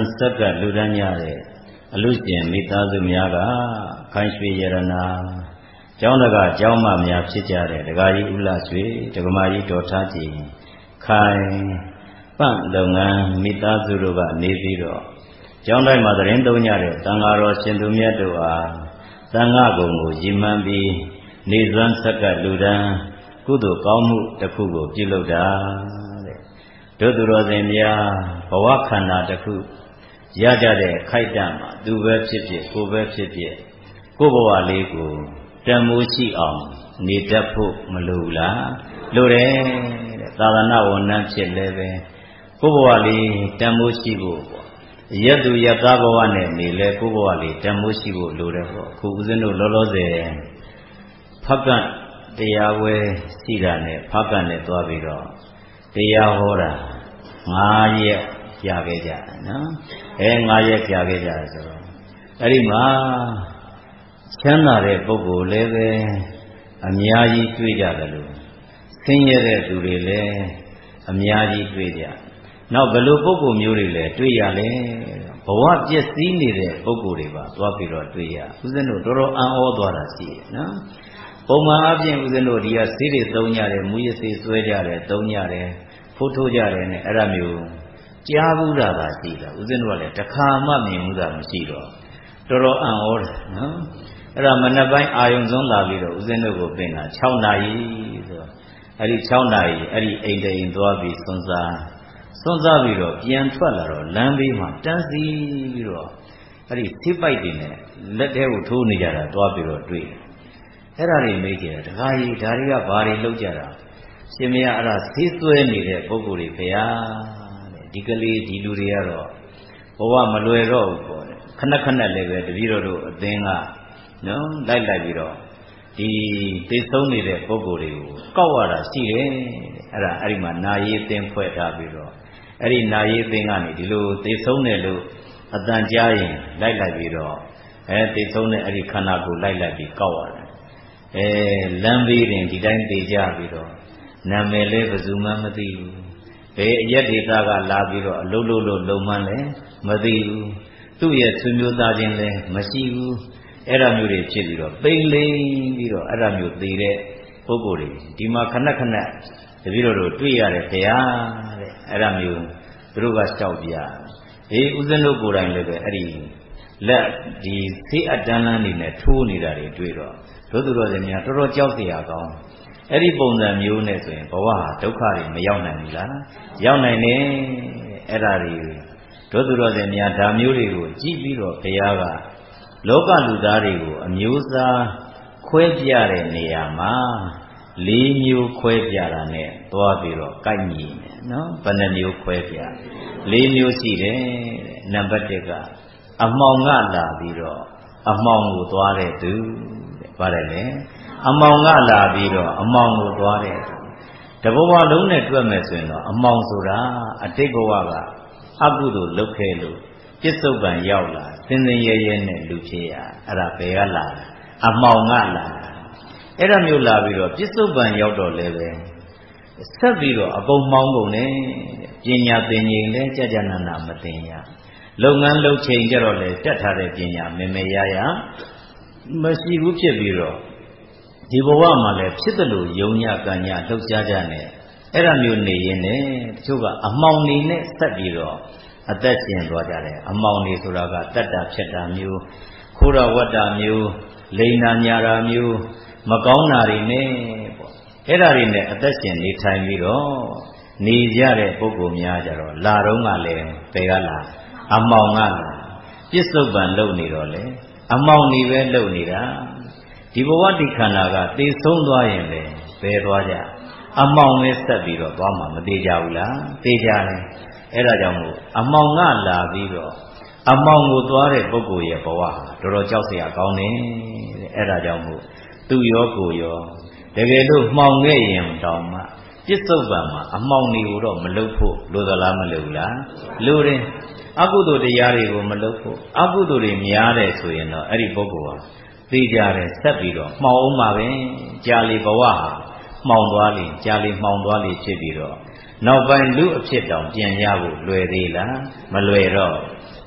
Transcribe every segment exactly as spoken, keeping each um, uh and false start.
စက္ကလူဒန်းရတဲ့အလူရှင်မိသားစုများကခိုင်ရွှေရတနာကျောင်းတကာကျောင်းမများဖြစ်ကြတဲ့ဒကာကြီးဦးလှရွှေဒကမာကြီးဒေါ်ထားကြည်ခိုင်ပန့်လုပ်ငန်းမိသားစုတို့ကနေပြီးတော့ကျောင်းတိုင်းမှာသတင်းသုံးကြတဲ့တန်ဃာတော်ရှင်သူမြတ်တို့အားသံဃာကုံကိုရည်မှန်းပြီးနေစွမ်းစက္ကလူဒန်းကုသိုလ်ကောင်းမှုတစ်ခုကိုပြုလုပ်တာတဲ့တို့သူတော်စင်များဘဝခန္ဓာတစ်ခုရကြတဲ့ခိုက်တန့်မှာသူပဲဖြစ်ဖြစ်ကိုပဲဖြစ်ဖြစ်ကိုဘဝလေးကိုတန်မိုးရှိအောင်နေတတ်ဖို့မလိုဘူးလားလိုတယ်တဲ့သာသနာဝန်ထမ်းဖြစ်လည်းပဲကိုဘဝလေးတန်မိုးရှိဖို့ပေါ့ရက်သူရက်သားဘဝနဲ့နေလဲကိုဘဝလေးတန်မိုးရှိဖို့လိုတယ်ပေါ့အခုဦးဇင်းတို့လောလောဆယ်ဖက်ကတရားဝဲရှိတာနဲ့ဖက်ကနဲ့သွားပြီးတော့တရားဟောတာငါးရက်ကြာခဲ့ကြနော်အဲငါးရက်ကြာခဲ့ကြဆိုတော့အဲ့ဒီမှာချမ်းသာတဲ့ပုဂ္ဂိုလ်လည်းပဲအများကြီးတွေ့ကြတယ်လို့ဆင်းရဲတဲ့သူတွေလည်းအများကြီးတွေ့ကြနောက်ဘယ်လိုပုဂ္ဂိုလ်မျိုးတွေလဲတွေ့ရလဲဘဝပျက်စီးနေတဲ့ပုဂ္ဂိုလ်တွေပါသွားပြီးတော့တွေ့ရဦးဇင်းတို့တော်တော်အံ့ဩသွားတာရှိတယ်နော်ပုံမှန်အပြင်ဦးဇင်းတို့ဒီကဆေးတွေသုံးကြတယ်မူရဆေးဆွဲကြတယ်သုံးကြတယ်ဖိုးထိုးကြတယ်နဲ့အဲ့ဒါမျိုးကြားဘူးတာပါရှိတာဦးဇင်းတို့ကလည်းတစ်ခါမှမြင်ဘူးတာမရှိတော့တော်တော်အံ့ဩတယ်နော်အဲ့ဒါမနက်ပိုင်းအာယုံစွန်းလာပြီးတော့ဦးဇင်းတို့ကိုပြင်တာ၆နာရီဆိုတော့အဲ့ဒီ၆နာရီအဲ့ဒီအိမ်တိမ်သွားပြီးစွန်းစားစွန်းစားပြီးတော့ပြန်ထွက်လာတော့လမ်းဘေးမှာတန်းစီပြီးတော့အဲ့ဒီဆေးပိုက်တွေနဲ့လက်ထဲကိုထိုးနေကြတာသွားပြီးတော့တွေ့အဲ့ဒါတွေမေးကြတယ်တခါကြီးဒါတွေကဘာတွေလုပ်ကြတာရှင်မရအဲ့ဒါဆေးသွဲနေတဲ့ပုဂ္ဂိုလ်တွေဖေဟာတဲ့ဒီကလေးဒီလူတွေကတော့ဘဝမလွယ်တော့ဘူးပေါ့တဲ့ခဏခဏလည်းပဲတပည့်တော်တို့အသင်းကနော်လိုက်လိုက်ပြီးတော့ဒီသိဆုံးနေတဲ့ပုဂ္ဂိုလ်တွေကိုကောက်ရတာရှိတယ်အဲ့ဒါအဲ့ဒီမှာနာရေးသင်းဖွဲ့ထားပြီးတော့အဲ့ဒီနာရေးသင်းကနေဒီလိုသိဆုံးတယ်လို့အတန်ကြားရင်လိုက်လိုက်ပြီးတော့အဲသိဆုံးတဲ့အဲ့ဒီခန္ဓာကိုလိုက်လိုက်ပြီးကောက်ရတယ်အဲလမ်းဘေးတင်ဒီတိုင်းသိကြပြီးတော့နာမည်လည်းဘယ်သူမှမသိဘူးဘယ်အရက်ဒေသကလာပြီးတော့အလုံးလုံးလုံးလုံမှန်းလည်းမသိဘူးသူ့ရဲ့ဆွေမျိုးသားချင်းလည်းမရှိဘူးအဲ့ဒါမျိုးတွေဖြစ်ပြီးတော့ပိန်လိမ့်ပြီးတော့အဲ့ဒါမျိုးသိတဲ့ပုဂ္ဂိုလ်တွေဒီမှာခဏခဏတပည့်တော်တို့တွေ့ရတယ်ခင်ဗျာတဲ့အဲ့ဒါမျိုးသူတို့ကလျှောက်ပြအေးဦးဇင်းတို့ကိုယ်တိုင်လည်းပဲအဲ့ဒီလက်ဒီဆေးအတန်းလန်းနေနဲ့ထိုးနေတာတွေတွေ့တော့တို့သူတော်စင်များတော်တော်ကြောက်เสียကောင်းအဲ့ဒီပုံစံမျိုးနဲ့ဆိုရင်ဘဝဟာဒုက္ခတွေမရောက်နိုင်ဘူးလားရောက်နိုင်တယ်အဲ့ဒါတွေတို့သူတော်စင်များဒါမျိုးတွေကိုကြည့်ပြီးတော့ဘုရားကလောကလူသားတွေကိုအမျိုးသားခွဲပြတဲ့နေရာမှာလေးမျိုးခွဲပြတာနဲ့သွားပြီးတော့ကိုက်ညီတယ်နော်ဘယ်နှမျိုးခွဲပြလေးမျိုးရှိတယ်နံပါတ်တစ်ကအမှောင်ကလာပြီးတော့အမှောင်ကိုသွားတဲ့သူတဲ့ပါတယ်လေအမှောင်ကလာပြီးတော့အမှောင်ကိုသွားတဲ့သူတဘဝလုံးနဲ့တွက်မယ်ဆိုရင်တော့အမှောင်ဆိုတာအတိတ်ဘဝကအကုသိုလ်လုပ်ခဲ့လို့ပြစ္ဆုတ်ပံရောက်လာစင်စင်ရဲရဲနဲ့လူဖြစ်ရအဲ့ဒါဘယ်ကလာအမှောင်ကလာအဲ့ဒါမျိုးလာပြီးတော့ပြစ္ဆုတ်ပံရောက်တော့လည်းပဲဆက်ပြီးတော့အကုန်မှောင်ကုန်နဲ့ပညာသင်ရင်လည်းကြာကြာနာနာမသင်ရလုပ်ငန်းလုပ်ချိန်ကြတော့လည်းတက်ထားတဲ့ပညာမမေရရမရှိဘူးဖြစ်ပြီးတော့ဒီဘဝမှာလည်းဖြစ်တယ်လို့ယုံညကံညလှုပ်ရှားကြနဲ့အဲ့ဒါမျိုးနေရင်လည်းတချို့ကအမှောင်နေနဲ့ဆက်ပြီးတော့အသက်ရှင်သွားကြတယ်အမှောင်နေဆိုတာကတတ္တဖြစ်တာမျိုးခိုးရဝတ္တာမျိုးလိန်နာညာတာမျိုးမကောင်းတာတွေနဲ့ပေါ့အဲ့ဒါတွေနဲ့အသက်ရှင်နေထိုင်ပြီးတော့နေကြတဲ့ပုဂ္ဂိုလ်များကြတော့လာတော့ကလည်းဘယ်ကလာအမှောင်ကလာပြစ္ဆုတ်ပံလုံနေတော့လေအမှောင်နေပဲလုံနေတာဒီဘဝတိခန္ဓာကသိဆုံးသွားရင်ပဲဘယ်သွားကြအမှောင်ပဲဆက်ပြီးတော့သွားမှာမသေးကြဘူးလားသေးကြတယ်အဲ့ဒါကြောင့်မို့အမှောင်ကလာပြီးတော့အမှောင်ကိုသွားတဲ့ပုဂ္ဂိုလ်ရဲ့ဘဝဟာတော်တော်ကြောက်စရာကောင်းတယ်တဲ့အဲ့ဒါကြောင့်မို့သူရောကိုရောတကယ်လို့မှောင်ခဲ့ရင်တောင်မှပြစ္ဆုတ်ပံမှာအမှောင်တွေကိုတော့မလုပ်ဖို့လိုသလားမလိုဘူးလားလိုတယ်အကုသိုလ်တရားတွေကိုမလုပ်ဖို့အကုသိုလ်တွေများတယ်ဆိုရင်တော့အဲ့ဒီပုဂ္ဂိုလ်ဟာသိကြတယ်ဆက်ပြီးတော့မှောင်အောင်ပါပဲကြာလေဘဝဟာမှောင်သွားလေကြာလေမှောင်သွားလေဖြစ်ပြီးတော့နောက်ပိုင်းလူအဖြစ်တောင်ပြန်ရဖို့လွယ်သေးလားမလွယ်တော့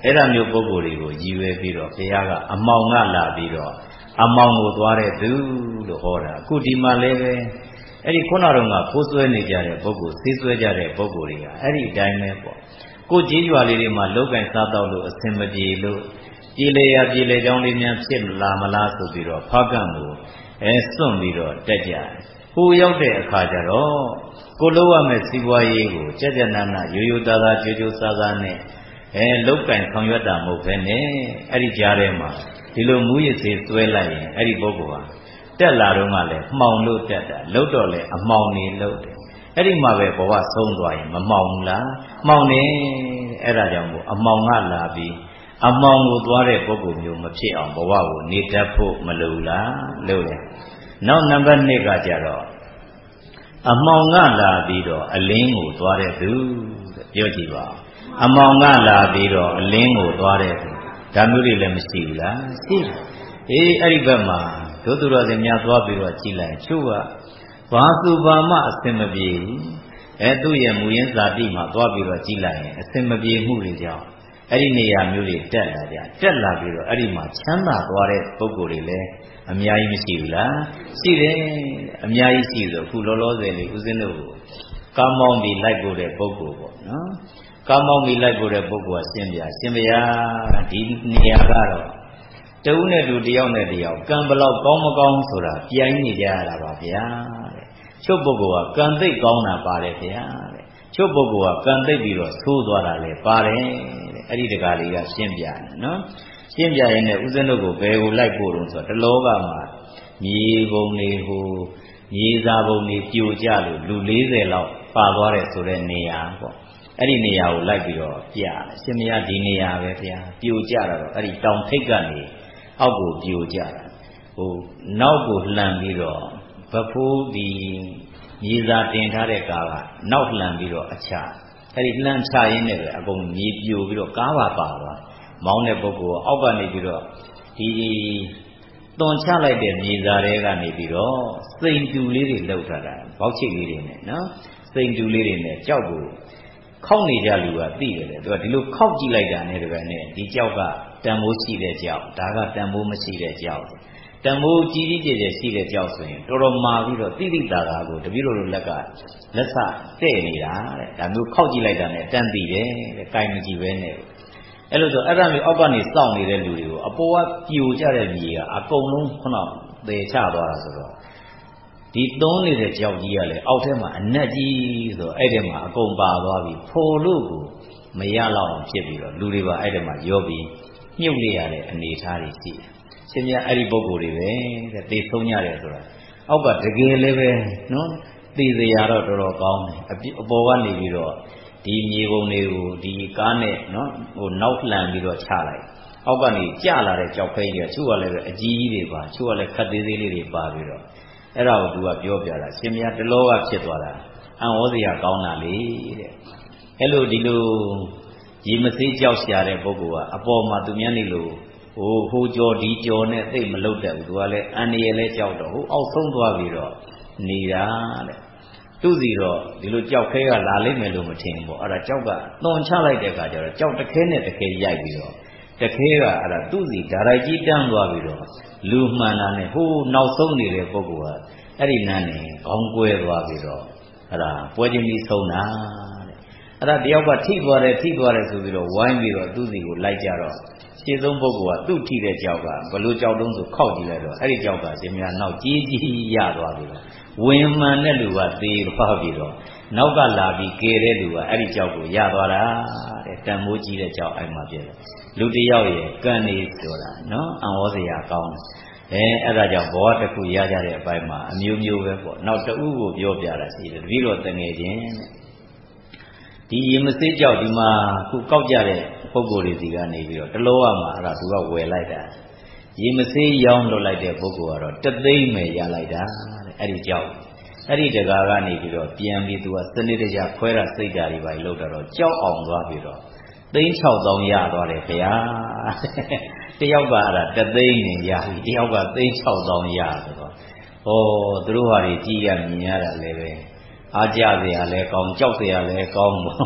အဲ့ဒါမျိုးပုဂ္ဂိုလ်တွေကိုရည်ရွယ်ပြီးတော့ဘုရားကအမောင်ကလာပြီးတော့အမောင်ကိုသွားတဲ့သူလို့ဟောတာအခုဒီမှာလည်းပဲအဲ့ဒီခုနတော့ကဖိုးဆွဲနေကြတဲ့ပုဂ္ဂိုလ်ဆေးဆွဲကြတဲ့ပုဂ္ဂိုလ်တွေကအဲ့ဒီအတိုင်းပဲပေါ့ကိုကြေးရွာလေးတွေမှာလောက်ကင်စားတော့လို့အစင်မပြေလို့ပြေလေရပြေလေကြောင်းလေးများဖြစ်လာမလားဆိုပြီးတော့ဖားကန့်ကိုအဲစွန့်ပြီးတော့တက်ကြတယ်ဟိုရောက်တဲ့အခါကျတော့ကိုလုံးရမယ့်စီးပွားရေးကိုကြက်ကြက်နာနာရိုးရိုးသားသားကြိုးကြိုးစားစားနဲ့အဲလောက်ကင်ဆောင်ရွက်တာမဟုတ်ဘဲနဲ့အဲ့ဒီကြားထဲမှာဒီလိုမူရစ်စေးသွဲလိုက်ရင်အဲ့ဒီပုဂ္ဂိုလ်ဟာတက်လာတော့မှလည်းမှောင်လို့တက်တာလှုပ်တော့လည်းအမှောင်နေလှုပ်တယ်အဲ့ဒီမှာပဲဘဝဆုံးသွားရင်မမှောင်ဘူးလားမှောင်နေအဲ့ဒါကြောင့်မို့အမှောင်ကလာပြီးအမှောင်ကိုသွားတဲ့ပုဂ္ဂိုလ်မျိုးမဖြစ်အောင်ဘဝကိုနေတတ်ဖို့မလိုလားလို့လေနောက်နံပါတ်နှစ်ကကြတော့အမှောင်ကလာပြီးတော့အလင်းကိုသွားတဲ့သူပြောကြည့်ပါအမှောင်ကလာပြီးတော့အလင်းကိုသွားတဲ့သူဒါမျိုးတွေလည်းမရှိဘူးလားရှိတယ်အေးအဲ့ဒီဘက်မှာဒုသူတော်စင်များသွားပြီးတော့ကြည်လိုက်ချို့ကဘာသူဘာမှအစင်မပြေဘူးအဲသူ့ရဲ့မူရင်းဇာတိမှာသွားပြီးတော့ကြည်လိုက်ရင်အစင်မပြေမှုတွေကြောင့်အဲ့ဒီနေရာမျိုးတွေတက်လာကြတက်လာပြီးတော့အဲ့ဒီမှာချမ်းသာသွားတဲ့ပုဂ္ဂိုလ်တွေလည်းအများကြီးမရှိဘူးလားရှိတယ်အများကြီးရှိဆိုအခုလောလောဆယ်လေးဦးဇင်းတို့ကာမောင်းပြီးလိုက်ဖို့တဲ့ပုဂ္ဂိုလ်ပေါ့နော်ကာမောင်းပြီးလိုက်ဖို့တဲ့ပုဂ္ဂိုလ်ကရှင်းပြရှင်းပြဒီနေရာကတော့တဦးနဲ့တူတယောက်နဲ့တယောက်ကံဘလောက်ကောင်းမကောင်းဆိုတာပြိုင်နေကြရတာပါဗျာတဲ့ချုပ်ပုဂ္ဂိုလ်ကကံသိပ်ကောင်းတာပါတယ်ဗျာတဲ့ချုပ်ပုဂ္ဂိုလ်ကကံသိပ်ပြီးတော့သိုးသွားတာလည်းပါတယ်တဲ့အဲ့ဒီတကားလေးကရှင်းပြတယ်နော်ရှင်းပြရင်လည်းဦးဇင်းတို့ကိုဘယ်ကိုလိုက်ဖို့တုံးဆိုတော့တလောကမှာမြေပုံတွေဟိုမြေစာပုံတွေပြိုကျလို့လူလေးဆယ်လောက်ပါသွားတယ်ဆိုတဲ့နေရာပေါ့အဲ့ဒီနေရာကိုလိုက်ပြီးတော့ပြတယ်ရှင်မရဒီနေရာပဲဗျာပြိုကျတာတော့အဲ့ဒီတောင်ထိပ်ကနေအောက်ကိုပြိုကျတာဟိုနောက်ကိုလှန်ပြီးတော့ဗဖိုးဒီမြေစာတင်ထားတဲ့ကားကနောက်လှန်ပြီးတော့အချအဲ့ဒီလှန်ချရင်းနဲ့ပဲအကုန်မြေပြိုပြီးတော့ကားပါပါသွားမောင်းတဲ့ပုဂ္ဂိုလ်ကအောက်ကနေပြီးတော့ဒီသွန်ချလိုက်တဲ့မြေစာတွေကနေပြီးတော့စိန်တူလေးတွေလှုပ်ထားတာဘောက်ချိတ်လေးတွေနဲ့နော်စိန်တူလေးတွေနဲ့ကြောက်ကိုခောက်နေကြလူကသိတယ်လေသူကဒီလိုခောက်ကြည့်လိုက်တာနဲ့တပည့်နဲ့ဒီကြောက်ကတန်မိုးရှိတဲ့ကြောက်ဒါကတန်မိုးမရှိတဲ့ကြောက်တန်မိုးကြီးကြီးကျယ်ကျယ်ရှိတဲ့ကြောက်ဆိုရင်တော်တော်မာပြီးတော့တိတိတာတာကိုတပည့်တော်တို့လက်ကလက်ဆတဲ့နေတာတဲ့ဒါမျိုးခောက်ကြည့်လိုက်တာနဲ့တန်တည်တယ်တဲ့ကိုင်မကြည့်ပဲနဲ့အဲ့လိုဆိုအဲ့ဒါမျိုးအောက်ကနေစောင့်နေတဲ့လူတွေကိုအပေါ်ကပြိုကျတဲ့မြေကအကုန်လုံးခုနသေချသွားတာဆိုတော့ဒီသွန်းနေတဲ့ကြောက်ကြီးကလည်းအောက်ထဲမှာအနက်ကြီးဆိုအဲ့ထဲမှာအကုန်ပါသွားပြီဖိုလို့ကိုမရတော့အောင်ဖြစ်ပြီးတော့လူတွေပါအဲ့ထဲမှာရောပြီးမြုပ်လိုက်ရတဲ့အနေအထားတွေရှိတယ်။ရှင်မြတ်အဲ့ဒီပုံကိုယ်တွေပဲတဲ့သေဆုံးရတယ်ဆိုတာအောက်ကတကယ်လည်းပဲနော်သေစရာတော့တော်တော်ကောင်းတယ်အပေါ်ကနေပြီးတော့ဒီမြေပုံတွေကိုဒီကားနဲ့နော်ဟိုနောက်လှန်ပြီးတော့ချလိုက်အောက်ကနေကျလာတဲ့ကြောက်ခဲကြီးကချို့ကလည်းပဲအကြီးကြီးတွေပါချို့ကလည်းခက်သေးသေးလေးတွေပါပြီးတော့အဲ့ဒါကိုသူကပြောပြတာရှင်မြတ်တလောကဖြစ်သွားတာအံ့ဩစရာကောင်းတာလေတဲ့အဲ့လိုဒီလိုရေမစေးကြောက်ရှာတဲ့ပုဂ္ဂိုလ်ကအပေါ်မှာသူများနေလို့ဟိုဟိုကြော်ဒီကြော်နဲ့သိမလုတ်တတ်ဘူးသူကလည်းအန္တရာယ်လဲကြောက်တော့ဟိုအောက်ဆုံးသွားပြီးတော့နေတာတဲ့သူစီတော့ဒီလိုကြောက်ခဲကလာလိမ့်မယ်လို့မထင်ဘူးပေါ့အဲ့ဒါကြောက်ကသွန်ချလိုက်တဲ့အခါကျတော့ကြောက်တခဲနဲ့တခဲရိုက်ပြီးတော့တခဲကအဲ့ဒါသူစီဓာရိုက်ကြီးတန်းသွားပြီးတော့လူမှန်တာနဲ့ဟိုနောက်ဆုံးနေတဲ့ပုဂ္ဂိုလ်ကအဲ့ဒီနန်းနေခေါင်းကွဲသွားပြီးတော့အဲ့ဒါပွဲချင်းပြီးဆုံးတာတဲ့အဲ့ဒါတယောက်ကထိသွားတယ်ထိသွားတယ်ဆိုပြီးတော့ဝိုင်းပြီးတော့သူစီကိုလိုက်ကြတော့ရှင်းဆုံးပုဂ္ဂိုလ်ကသူ့ထိတဲ့ကြောက်ကဘလို့ကြောက်တုံးဆိုခောက်ကြည့်လိုက်တော့အဲ့ဒီကြောက်ကရှင်များနောက်ကြီးကြီးရသွားပြီးတော့ဝင်မှန်တဲ့လူကသေသွားပြီးတော့နောက်ကလာပြီးကယ်တဲ့လူကအဲ့ဒီကြောက်ကိုရသွားတာတဲ့တန်မိုးကြီးတဲ့ကြောက်အဲ့မှာပြည့်တယ်လူတယောက်ရဲ့ကံနေဆိုတာနော်အံ့ဩစရာကောင်းတယ်အဲအဲ့ဒါကြောင့်ဘဝတစ်ခုရကြတဲ့အပိုင်းမှာအမျိုးမျိုးပဲပေါ့နောက်တဦးကိုပြောပြတာရှိတယ်တပည့်တော်တငယ်ချင်းတဲ့ဒီရေမစေးကြောက်ဒီမှာခုကောက်ကြတဲ့ပုံကိုယ်တွေစီကနေပြီးတော့တလောကမှာအဲ့ဒါသူကဝယ်လိုက်တာရေမစေးရောင်းလုပ်လိုက်တဲ့ပုဂ္ဂိုလ်ကတော့တသိမ့်မယ်ရလိုက်တာတဲ့အဲ့ဒီကြောက်အဲ့ဒီတကားကနေပြီးတော့ပြန်ပြီးသူကစနစ်တကျခွဲတာစိတ်ဓာတ်တွေပါလို့တော့ကြောက်အောင်သွားပြီးတော့သိန်း၆သောင်းရသွားတယ်ခင်ဗျာတယောက်ကအဲ့ဒါတသိန်းနေရပြီတယောက်ကသိန်း၆သောင်းရဆိုတော့ဟောသူတို့ဟာတွေကြည်ရမြင်ရတာလည်းပဲအားကြစရာလည်းကောင်းကြောက်စရာလည်းကောင်းပေါ့ဟ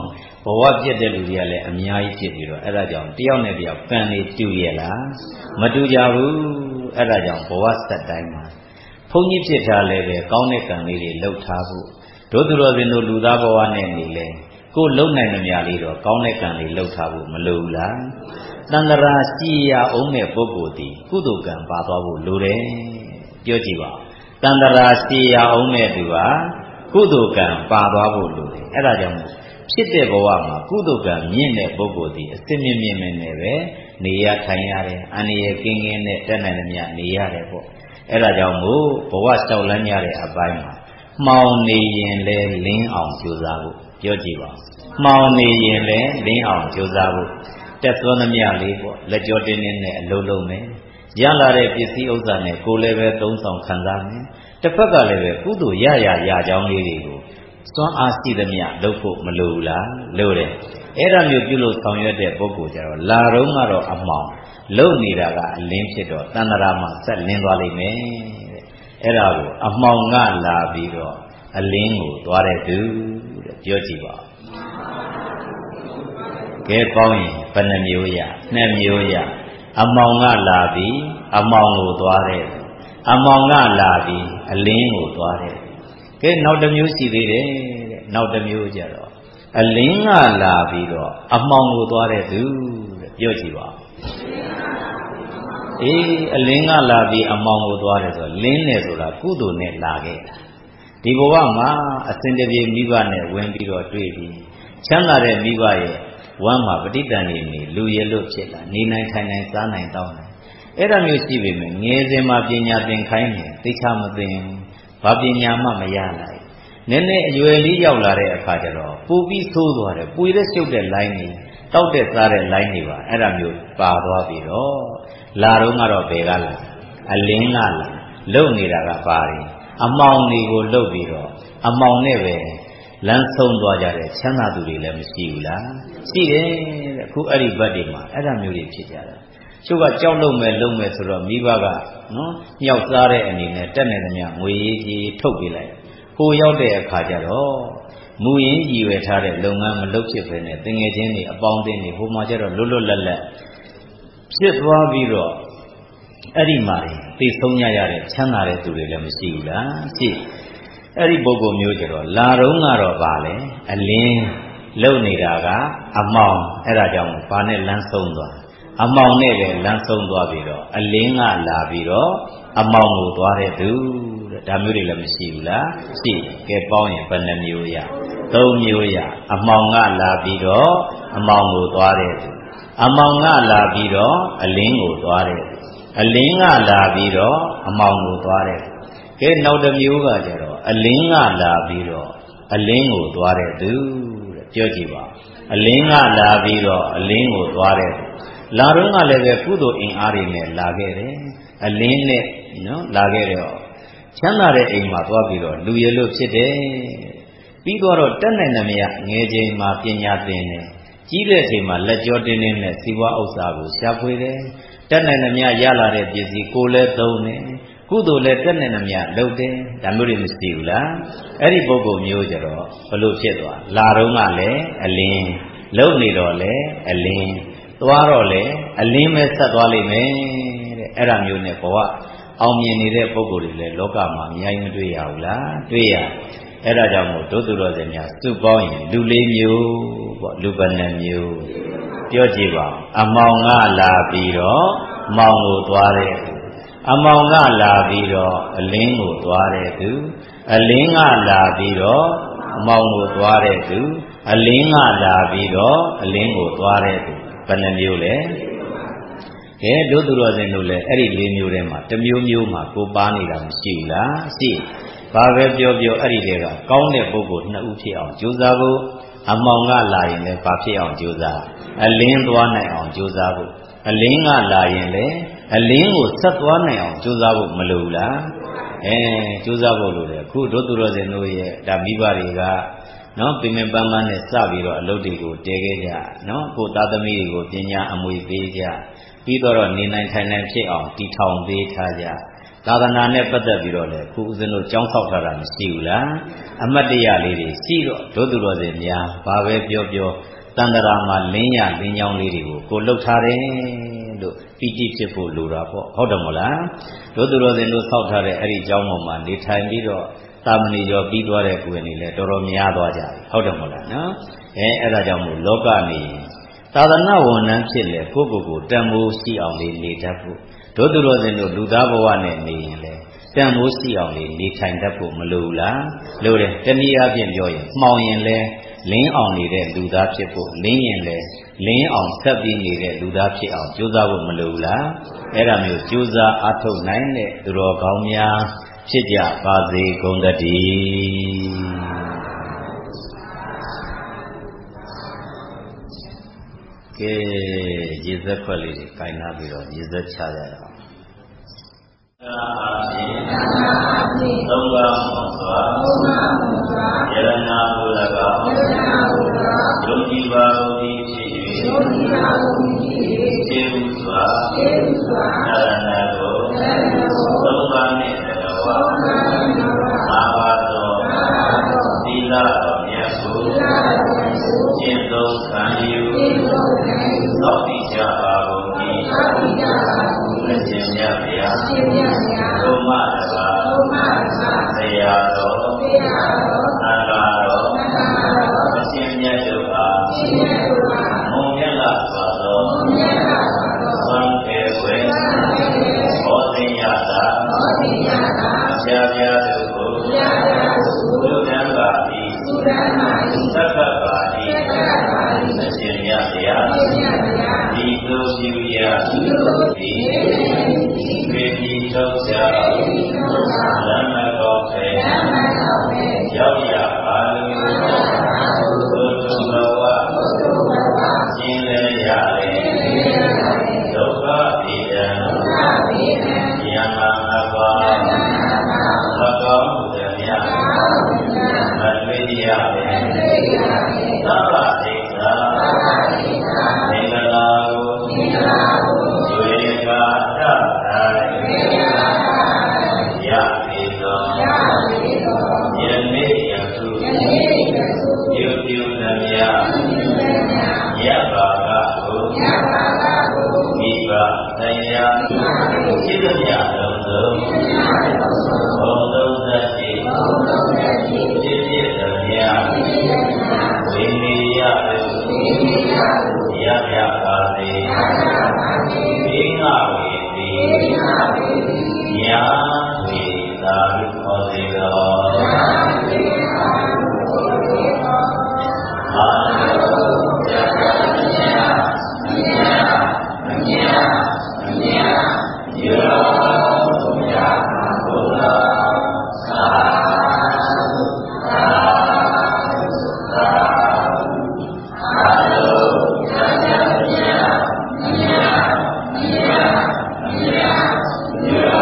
ဝပြည့်တဲ့လူတွေကလည်းအများကြီးဖြစ်ပြီးတော့အဲ့ဒါကြောင့်တယောက်နဲ့တယောက်ကံတွေတူရဲ့လားမတူကြဘူးအဲ့ဒါကြောင့်ဘဝဆက်တိုင်းမှာဘုန်းကြီးဖြစ်တာလည်းပဲကောင်းတဲ့ကံလေးတွေလှုပ်ထားဖို့တို့သူတော်စင်တို့လူသားဘဝနဲ့နေလဲကိုယ်လုံနိုင်သမျှလေးတော့ကောင်းတဲ့ကံလေးလှုပ်ထားဖို့မလိုဘူးလားတန္တရာရှိရအောင်တဲ့ပုဂ္ဂိုလ်ဒီကုသိုလ်ကံပါသွားဖို့လိုတယ်ပြောကြည့်ပါတန္တရာရှိရအောင်တဲ့သူဟာကုသိုလ်ကံပါသွားဖို့လိုတယ်အဲ့ဒါကြောင့်ဖြစ်တဲ့ဘဝမှာကုသိုလ်ကံမြင့်တဲ့ပုဂ္ဂိုလ်ဒီအစစ်မြင့်မြင့်နဲ့ပဲနေရထိုင်ရတယ်အန္တရာယ်ကင်းကင်းနဲ့တက်နိုင်သမျှနေရတယ်ပေါ့အဲ့ဒါကြောင့်မို့ဘဝလျှောက်လန်းရတဲ့အပိုင်းမှာမှောင်နေရင်လဲလင်းအောင်ကြိုးစားဖို့ပြောကြည့်ပါမှောင်နေရင်လဲလင်းအောင်ကြိုးစားဖို့တက်သွန်းသမျှလေးပေါ့လက်ကြောတင်းတင်းနဲ့အလုံးလုံးမယ်ရလာတဲ့ပစ္စည်းဥစ္စာနဲ့ကိုယ်လည်းပဲသုံးဆောင်ခံစားမယ်တစ်ဖက်ကလည်းပဲကုသိုလ်ရရရကြောင်းလေးတွေကိုစွမ်းအားရှိသမျှလုပ်ဖို့မလိုဘူးလားလိုတယ်အဲ့ဒါမျိုးပြုလို့ဆောင်ရွက်တဲ့ပုဂ္ဂိုလ်ကြတော့လာတော့ကတော့အမှောင်လုံနေတာကအလင်းဖြစ်တော့တဏ္ဍရာမှာဆက်လင်းသွားလိမ့်မယ်တဲ့အဲ့ဒါကိုအမှောင်ကလာပြီးတော့အလင်းကိုသွားတဲ့သူတဲ့ပြောကြည့်ပါကဲပေါင်းရင်ဘယ်နှမျိုးရနှစ်မျိုးရအမှောင်ကလာပြီးအမှောင်ကိုသွားတဲ့သူအမှောင်ကလာပြီးအလင်းကိုသွားတဲ့ကဲနောက်တစ်မျိုးရှိသေးတယ်တဲ့နောက်တစ်မျိုးကြတော့အလင်းကလာပြီးတော့အမှောင်ကိုသွားတဲ့သူတဲ့ပြောကြည့်ပါအေးအလင်းကလာပြီးအမှောင်ကိုသွားတယ်ဆိုတော့လင်းတယ်ဆိုတာကုသိုလ်နဲ့လာခဲ့တာဒီဘဝမှာအစဉ်တပြေမိဘနဲ့ဝင်ပြီးတော့တွေ့ပြီးချမ်းသာတဲ့မိဘရဲ့ဝမ်းမှာပဋိသန္ဓေနေလူရလွတ်ဖြစ်လာနေနိုင်ထိုင်နိုင်စားနိုင်တောင်းနိုင်အဲ့ဒါမျိုးရှိပေမဲ့ငယ်စဉ်မှာပညာသင်ခိုင်းတယ်သိချမသိဘူးဘာပညာမှမရနိုင်နည်းနည်းအရွယ်လေးရောက်လာတဲ့အခါကျတော့ပူပြီးဆိုးသွားတယ်ပွေတဲ့ရှုပ်တဲ့ line တွေတောက်တဲ့စားတဲ့ line တွေပါအဲ့ဒါမျိုးပါသွားပြီးတော့လာတော့ကတော့ဘယ်ကလာအလင်းကလာလုံနေတာကပါတယ်အမောင်တွေကိုလှုပ်ပြီးတော့အမောင်နဲ့ပဲလမ်းဆုံးသွားကြတဲ့ချမ်းသာသူတွေလည်းမရှိဘူးလားရှိတယ်တဲ့အခုအဲ့ဒီဘက်တွေမှာအဲ့ဒါမျိုးတွေဖြစ်ကြတာကျုပ်ကကြောက်လို့မဲ့လုံမဲ့ဆိုတော့မိဘကနော်မြောက်စားတဲ့အနေနဲ့တက်နေသမျှငွေရေးကြီးထုတ်ပေးလိုက်ဟိုရောက်တဲ့အခါကျတော့မူရင်းရည်ရွယ်ထားတဲ့လုပ်ငန်းမလုပ်ဖြစ်ပဲနဲ့တငယ်ချင်းတွေအပေါင်းအသင်းတွေဟိုမှာကျတော့လွတ်လွတ်လပ်လပ်ဖြစ်သွားပြီးတော့အဲ့ဒီမှာသိဆုံးရရတဲ့ချမ်းသာတဲ့သူတွေလည်းမရှိဘူးလားရှိအဲ့ဒီပုဂ္ဂိုလ်မျိုးကျတော့လာတော့ကတော့ပါလေအလင်းလုံနေတာကအမောင်အဲ့ဒါကြောင့်ဘာနဲ့လမ်းဆုံးသွားအမောင်နဲ့ပဲလမ်းဆုံးသွားပြီးတော့အလင်းကလာပြီးတော့အမောင်ကိုသွားတဲ့သူတဲ့ဒါမျိုးတွေလည်းမရှိဘူးလားရှိကဲပေါင်းရင်ဘယ်နှမျိုးရသုံးမျိုးရအမောင်ကလာပြီးတော့အမောင်ကိုသွားတဲ့သူအမောင်ကလာပြီးတော့အလင်းကိုသွားတဲ့သူအလင်းကလာပြီးတော့အမောင်ကိုသွားတဲ့ကဲနောက်တစ်မျိုးကကြတော့အလင်းကလာပြီးတော့အလင်းကိုသွားတဲ့သူတဲ့ပြောကြည့်ပါအလင်းကလာပြီးတော့အလင်းကိုသွားတဲ့သူလာတော့ကလည်းပဲကုသိုလ်အင်အားတွေနဲ့လာခဲ့တယ်အလင်းနဲ့နော်လာခဲ့တော့ချမ်းသာတဲ့အိမ်မှာသွားပြီးတော့လူရလို့ဖြစ်တယ်ပြီးတော့တက်နိုင်သမျှငယ်ချိန်မှာပညာသင်တယ်ကြီးတဲ့ချိန်မှာလက်ကြောတင်းတင်းနဲ့စီးပွားဥစ္စာကိုရှာဖွေတယ်တက်နိုင်သမျှရလာတဲ့ပစ္စည်းကိုလည်းသုံးတယ်ကုသိုလ်လည်းတက်နိုင်သမျှလုပ်တယ်ဒါမျိုးတွေမရှိဘူးလားအဲ့ဒီပုဂ္ဂိုလ်မျိုးကြတော့ဘလို့ဖြစ်သွားလာတော့ကလည်းအလင်းလုံနေတော့လည်းအလင်းသွားတော့လည်းအလင်းပဲဆက်သွားလိမ့်မယ်တဲ့အဲ့ဒါမျိုးနဲ့ဘဝအောင်မြင်နေတဲ့ပုဂ္ဂိုလ်တွေလည်းလောကမှာအများကြီးမတွေ့ရဘူးလားတွေ့ရအဲ့ဒါကြောင့်မို့ဒုသူတော်စင်များစုပေါင်းရင်လူလေးမျိုးပေါ့လူပဏ္ဏမျိုးပြောကြည့်ပါအမောင်ကလာပြီးတော့မောင်ကိုသွားတဲ့အမောင်ကလာပြီးတော့အလင်းကိုသွားတဲ့သူအလင်းကလာပြီးတော့အမောင်ကိုသွားတဲ့သူအလင်းကလာပြီးတော့အလင်းကိုသွားတဲ့သူဘယ်နှမျိုးလဲကဲတို့သူတော်စင်တို့လည်းအဲ့ဒီလေးမျိုးထဲမှာတစ်မျိုးမျိုးမှာကိုပါနေတာမရှိဘူးလားရှိဘာပဲပြောပြောအဲ့ဒီတည်းကကောင်းတဲ့ပုဂ္ဂိုလ်နှစ်ဦးဖြစ်အောင်ကြိုးစားဖို့အမောင်ကလာရင်လည်းဘာဖြစ်အောင်ကြိုးစားအလင်းသွားနိုင်အောင်ကြိုးစားဖို့အလင်းကလာရင်လည်းအလင်းကိုဆက်သွားနိုင်အောင်ကြိုးစားဖို့မလိုဘူးလားအဲကြိုးစားဖို့လိုတယ်အခုတို့သူတော်စင်တို့ရဲ့ဒါမိဘတွေကနော်ပင်ပင်ပန်းပန်းနဲ့စပြီးတော့အလုပ်တွေကိုတည်ခဲ့ကြနော်ကိုသားသမီးတွေကိုပညာအမွေပေးကြပြီးတော့နေနိုင်ထိုင်နိုင်ဖြစ်အောင်တည်ထောင်ပေးထားကြသာသနာနဲ့ပတ်သက်ပြီးတော့လေခုဦးဇင်းတို့ကြောင်းဆောက်ထားတာမရှိဘူးလားအမတ်တရားလေးတွေရှိတော့ဒုသူတော်စင်များဘာပဲပြောပြောတန်တရာမှာလင်းရလင်းကြောင်းလေးတွေကိုကိုလှုပ်ထားတယ်လို့ပီတိဖြစ်ဖို့လိုတာပေါ့ဟုတ်တယ်မို့လားတို့သူတော်စင်တို့ဆောက်ထားတဲ့အဲ့ဒီကျောင်းပေါ်မှာနေထိုင်ပြီးတော့သာမဏေကျော်ပြီးသွားတဲ့ကိုယ်နေလဲတော်တော်များသွားကြပြီဟုတ်တယ်မို့လားနော်အဲအဲ့ဒါကြောင့်မို့လောကနေသာသနာဝန်ထမ်းဖြစ်လေကိုယ့်ကိုယ်ကိုတန်ဖိုးရှိအောင်လေးနေတတ်ဖို့တို့သူတော်စင်တို့လူသားဘဝနဲ့နေရင်လေတန်ဖိုးရှိအောင်လေးနေထိုင်တတ်ဖို့မလိုဘူးလားလိုတယ်တနည်းအားဖြင့်ပြောရင်မှောင်ရင်လဲလင်းအောင်နေတဲ့လူသားဖြစ်ဖို့လင်းရင်လဲလင်းအောင်ဆက်ပြီးနေတဲ့လူသားဖြစ်အောင်ကြိုးစားဖို့မလိုဘူးလားအဲ့ဒါမျိုးကြိုးစားအားထုတ်နိုင်တဲ့သူတော်ကောင်းများဖြစ်ကြပါစေကုန်သတည်းကဲရေစက်ခွက်လေးတွေခြင်နာပြီးတော့ရေစက်ချကြရအောင်အာဖြင့်သုံးပါးမောစွာယရနာဘုရားကယုံကြည်ပါကုန်၏ဖြစ်၍ကျေဥစွာနရဏကိုသုံးပါးနှင့်တကဝါအာဘာသောသီလတော်မြတ်ကိုကျင့်သုံးခံယူသောတိကြပါကုန်၏အရှင်မြတ်ဗျာဘုမတပါဆရာတော်သံဃာတော်အရှင်မြတ်တို့အားမုံမြတ်လာစွာသောသံဃေဝေဘောဓိယတာအပြာပြာတို့ကိုသုဒ္ဓံပါတိသက္ကပါတိအရှင်မြတ်ဗျာဒီလိုပြုရဒီပေတိထုတ်ချလမ်းမတော်ဖေရောက်ရပါလို့ဘုသူတော်ဝကျင်းလေရလေဒုက္ခပိဒံယမအပါသကောင်းမှုသည်များမတွေ့ရလေသဗ္ဗဒိဋ္ဌာသင်္ကလာကိုကျွေကတတ်တိုင်းရပြီသောယနေ့ယခုပြုပြုသမျှယဘာကကိုမိဘတရားရှိသမျှလုံးစုံဘုံသုံးသတိဖြစ်ဖြစ်သမျှဝိနည်းရရရပါစေဒီငါဝေတိညာဝေသာဟုဟောစေတော်အာလောယကညညညညယောယဘုရားသာသာသာအာလောယကညညညညယော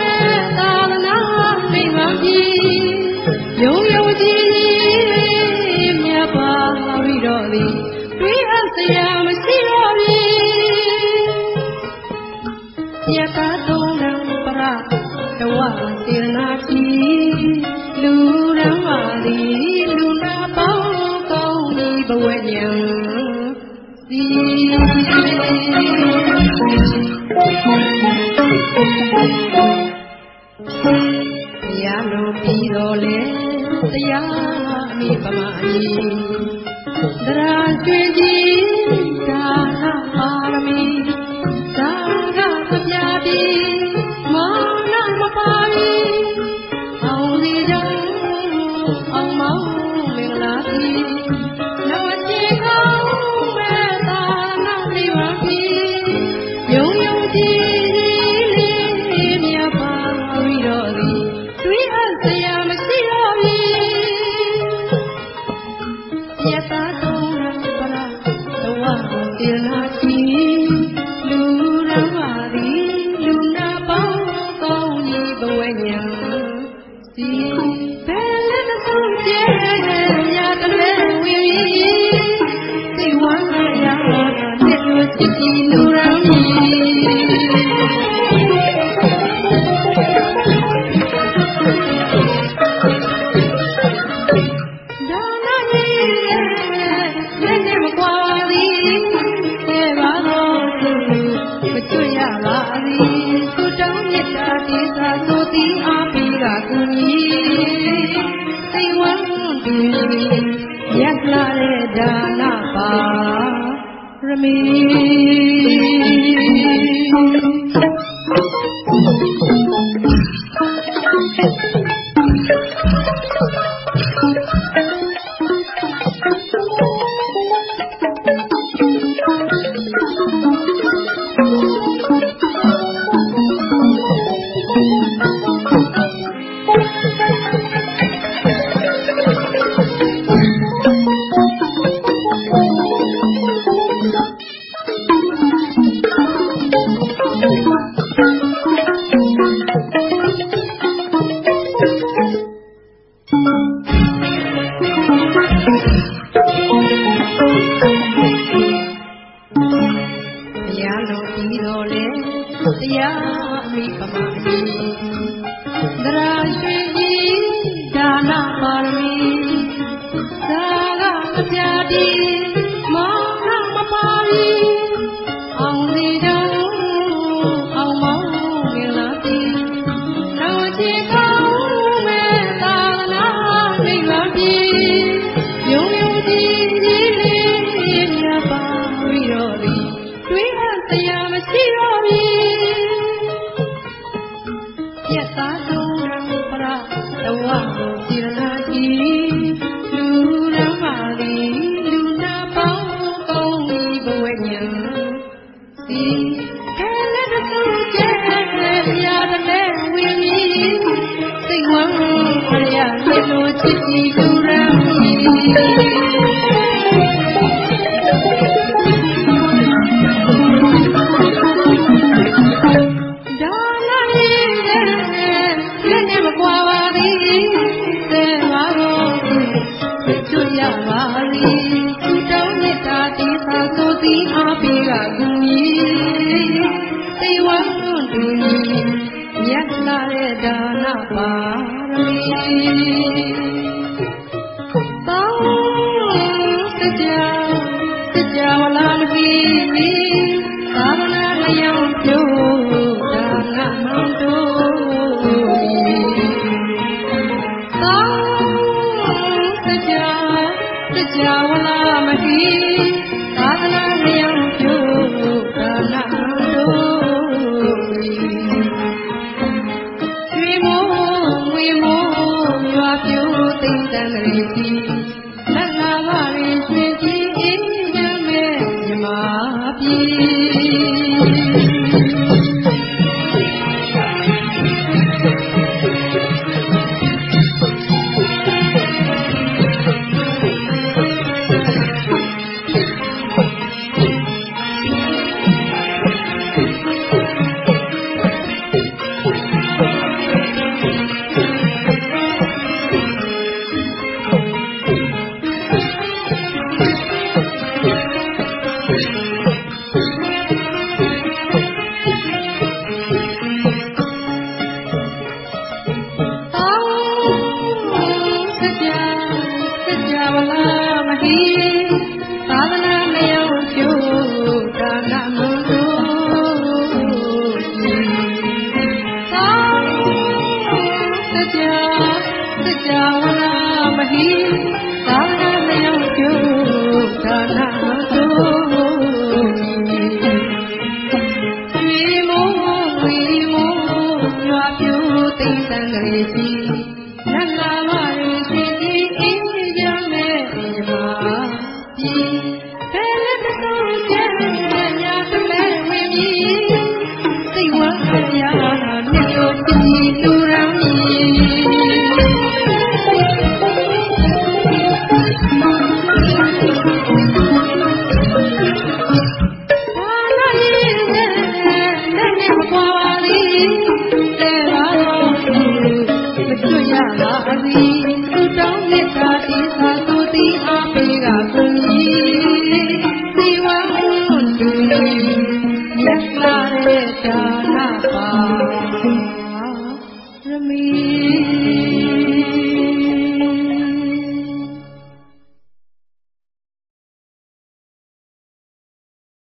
ယုံယုံကြည် we are the young Sirori. Yakatona para the one Sirnati, Luna Mali, Luna Bauko, Bawanian. Yano Pidole, the Yami Pamani, Dragji, Dana Parami, Saga Satyadi, Mana Mapari, Auli Jang, Amau Milati, Nawajika, Meta Namiwati, Yung Yung Ji, Linya Pavirori, Tui Asayam Sirori, Yata Dona Para, the one Ilati, Luna Mari, Luna Bauko, Bawanya, See, Bella Sunja, Yakale, See one Yama, Little City, Lurami. ပါစေ